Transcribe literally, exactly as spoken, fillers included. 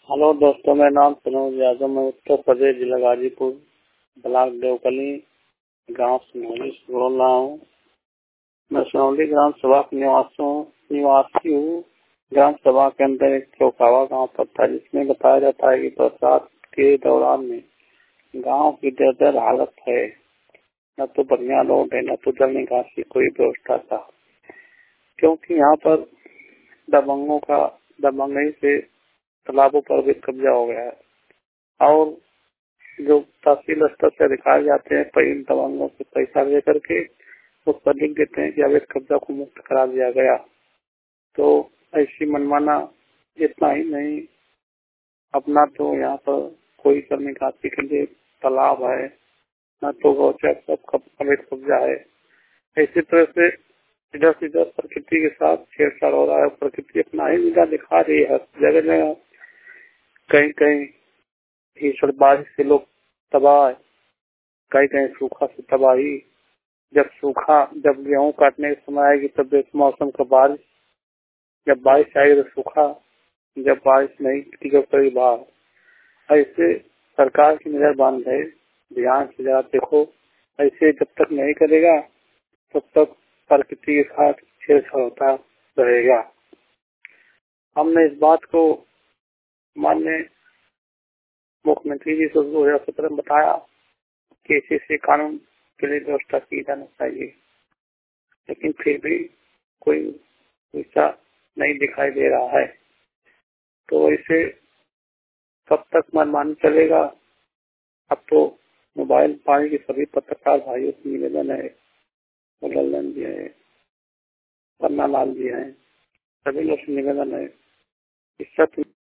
Hello दोस्तों, मेरा नाम सनोज यादव। मैं उत्तर प्रदेश जिला गाजीपुर ब्लॉक देवकली गांव सिनौली से बोल रहा हूँ। मैं सिनौली ग्राम सभा के निवासी हूँ निवासी हूँ। ग्राम सभा के अंदर एक चौकावा गांव पड़ता है, जिसमें बताया जाता है कि बरसात के दौरान में गांव की जर्जर हालत है। न तो बढ़िया रोड है, न तो जल निकासी की कोई व्यवस्था था, क्योंकि यहाँ पर दबंगों का दबंगई से तालाबों पर भी कब्जा हो गया है। और जो तहसील स्तर से अधिकारी जाते हैं, कई इन दबंगों से पैसा लेकर के उस पर लिख देते हैं कि अवैध कब्जा को मुक्त करा दिया गया। तो ऐसी मनमाना इतना ही नहीं, अपना तो यहाँ पर कोई जल निकासी के लिए तालाब है, न तो गौचर, सब अवैध कब्जा है। इसी तरह से इधर से इधर प्रकृति के साथ छेड़छाड़ हो रहा है। प्रकृति अपना ही निगाह दिखा रही है जगह जगह। कहीं कहीं भीषण बारिश से लोग तबाह, कहीं कहीं सूखा से तबाही। जब सूखा जब गेहूँ काटने के समय आएगी तब इस मौसम का बारिश, जब बारिश आएगी तो सूखा, जब बारिश नहीं टिके कभी बाढ़। ऐसे सरकार की नजर बंद है, ध्यान से जरा देखो। ऐसे जब तक नहीं करेगा तब तक प्रकृति के साथ छेड़छाड़ होता रहेगा। हमने इस बात को माननीय मुख्यमंत्री जी से दो हजार सत्रह में बताया कि ऐसे ऐसे कानून के लिए व्यवस्था की जाना चाहिए, लेकिन फिर भी कोई ऐसा नहीं दिखाई दे रहा है। तो इसे कब तक मनमानी चलेगा? अब तो मोबाइल पाने के सभी पत्रकार भाइयों से निवेदन है, लल्लन जी है, पन्ना लाल जी हैं, सभी लोग से निवेदन है, इस सत्य